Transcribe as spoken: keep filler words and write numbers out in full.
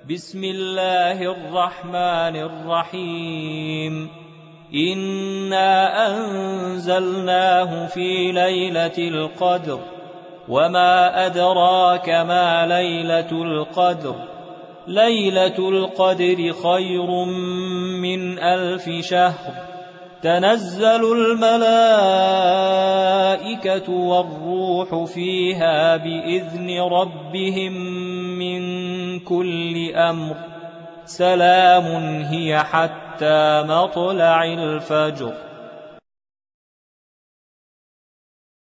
بسم الله الرحمن الرحيم إنا أنزلناه في ليلة القدر وما أدراك ما ليلة القدر ليلة القدر خير من ألف شهر تنزل الملائكة والروح فيها بإذن ربهم من كل أمر سلام هي حتى مطلع الفجر.